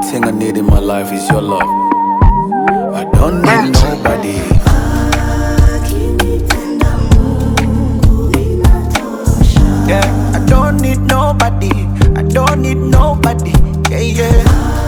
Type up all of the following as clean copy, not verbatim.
thing I need in my life is your love. I don't need nobody. Yeah, I don't need nobody. I don't need nobody. Yeah, yeah.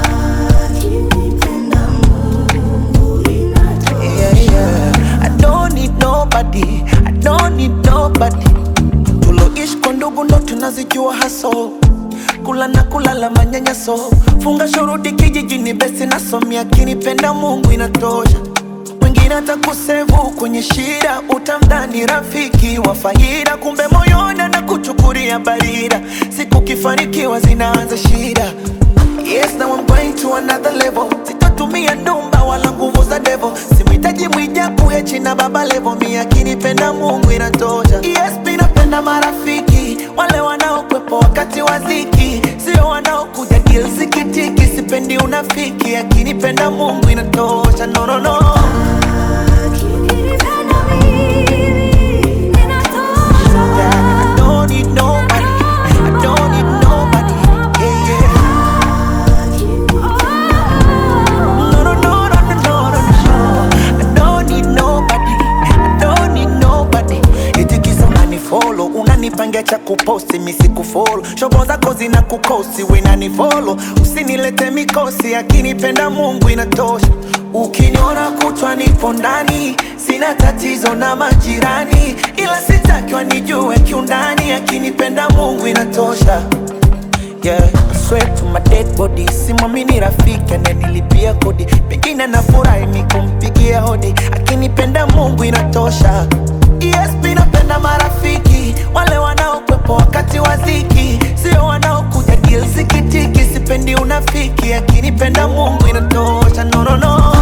Yeah, yeah. I don't need nobody. I don't need nobody. Tuloishi kwa ndugu ndo tunazijua haso. Kula na kulala manyanyaso. Funga shuruti kijijini besi nasomia kinipenda Mungu inatosha. Mwingine atakusevu kwenye shida, utamdhani rafiki wa faida, kumbe moyoni anakuchukulia barida. Siku kifanikiwa zinaanza shida. Yes, now I'm going to another level. Sitatumia ndumba wala nguvu za devil. Simhitaji Mwijaku Hechi na Baba Levo. Mimi akinipenda Mungu inatosha. Yes, mimi napenda marafiki wale wanaokwepo wakati wa dhiki, sio wanaokuja deal zikitiki. Sipendi unafiki, akinipenda Mungu inatosha. No, no, no. I don't need nobody. I don't need nobody. Yeah, yeah. No, no, no, no, no, no, no. I don't need nobody. I don't need nobody. Itikiza unanifollow, unanipangia cha kuposti, mimi sikufollow. Shobo zako zina kukosi, we unanifollow. Usinilete mikosi, akinipenda Mungu inatosha. Ukiniona kutwa nipo ndani, sina tatizo na majirani, ila sitaki wanijue kiundani, akinipenda Mungu inatosha. Yeah, I swear to my dead body, simwamini rafiki ananilipia kodi. Pengine nafurahi nikumpigia hodi, akinipenda Mungu inatosha. Yes, mimi napenda marafiki wale wanaokwepo wakati wa dhiki, sio wanaokuja deal zikitiki. Sipendi unafiki, akinipenda Mungu inatosha. No, no, no.